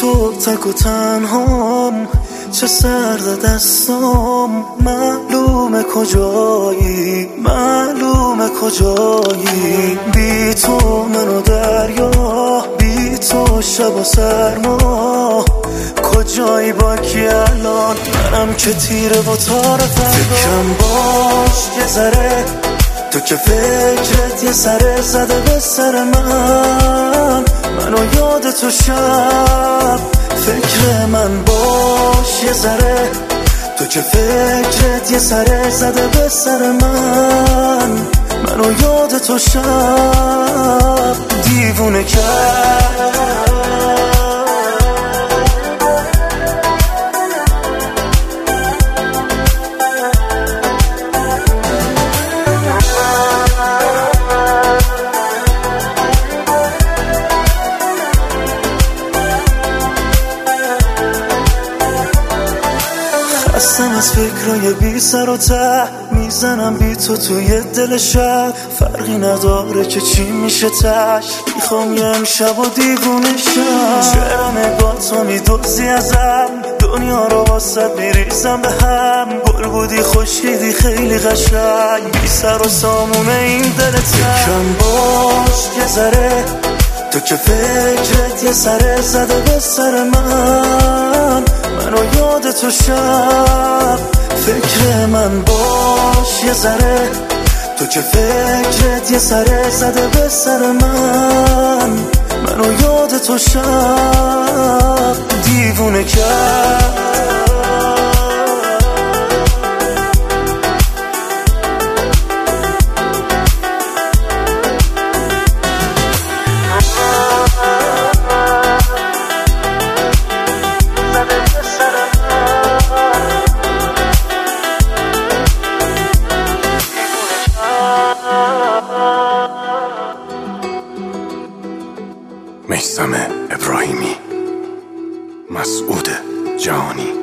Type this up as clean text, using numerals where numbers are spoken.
تو تک و تنهام، چه سرد دستام، معلومه کجایی، معلومه کجایی. بی تو منو دریا، بی تو شب و سرما، کجایی با کی الان؟ منم که تیره و تار فردا. فکرم باش یه ذره، تو که فکرت یه سره زده به سر منو یاد تو شب. فکر من باش یه ذره، تو که فکرت یه سره زده به سر منو یاد تو شب. دیوونه کرد هستم از فکرای بی سر و ته، میزنم بی تو توی دل شب. فرقی نداره که چی میشه تش، میخوام یه امشب و دیوونه شم. چرا نگاه تو میدوزی ازم، دنیا رو واسه میریزم به هم. گل بودی خوشیدی خیلی قشنگ، بی سر و سامون این دل تنگ. فکرم باش یه ذره، تو که فکرت یه سره زده به سر منو یاد تو شب. فکر من باش یه ذره، تو که فکرت یه سره زده به سر منو یاد تو شب. دیوونه کرد میثم ابراهیمی، مسعود جهانی.